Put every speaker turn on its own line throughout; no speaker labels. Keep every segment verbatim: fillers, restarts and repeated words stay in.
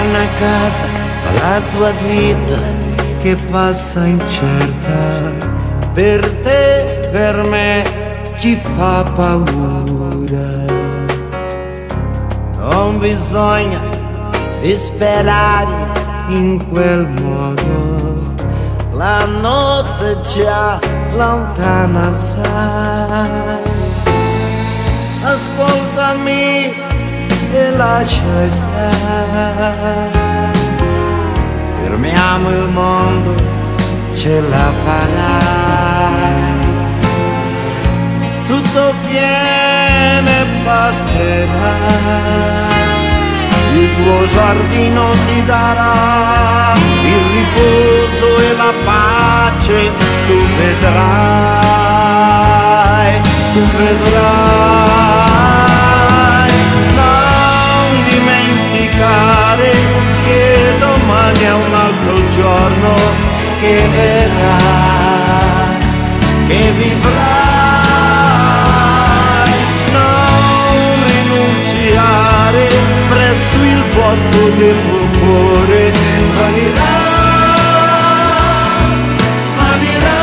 torna a casa alla tua vita che passa incerta. Per te, per me, ci fa paura. Non bisogna disperare in quel modo, la notte già lontana sai. Ascoltami e lascia stare, fermiamo il mondo, ce la farai. Tutto viene e passerà, il tuo giardino ti darà il riposo e la pace, tu vedrai, tu vedrai. Non dimenticare che domani è un altro giorno che verrà, che vivrai. Non rinunciare, presto il vuoto del tuo cuore svanirà, svanirà.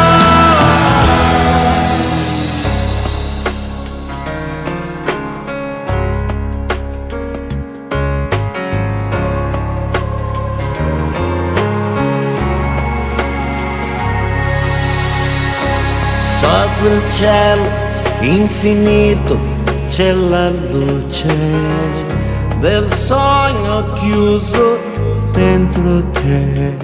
Sotto il cielo infinito c'è la luce del sogno chiuso dentro te.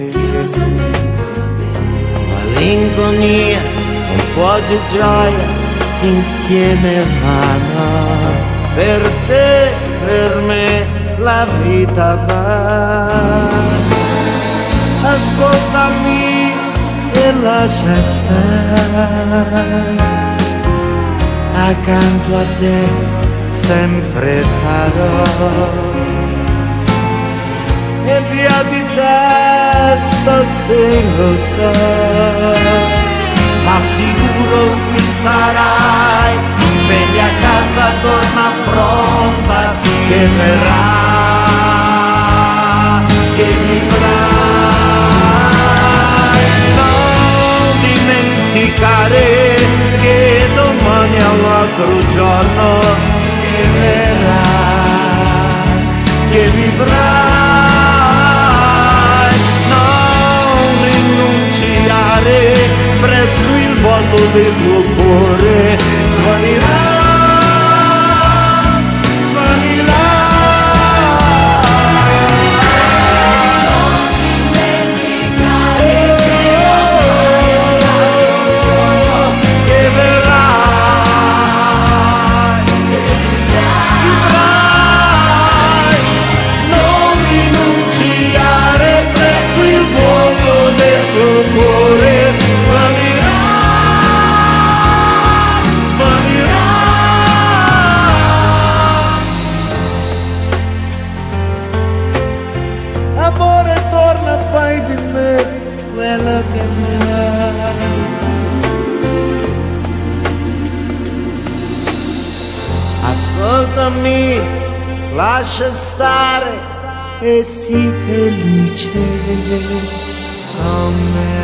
Malinconia, un po' di gioia insieme vanno. Per te, per me, la vita va. Ascoltami e lascia stare, accanto a te sempre sarò. E via di testa se lo so, ma sicuro qui sarai. Vedi a casa, torna pronta, che verrà, che vivrai. Non dimenticare che domani è un altro giorno che verrà, che vivrai. Non rinunciare, presto il vuoto del tuo cuore svanirà, svanirà. Non dimenticare che che verrà, che vivrai. Non rinunciare, presto il vuoto del tuo cuore svanirà, svanirà. Amore, torna, fai di me quello che vuoi. Ascoltami, lascia stare e sii felice con me.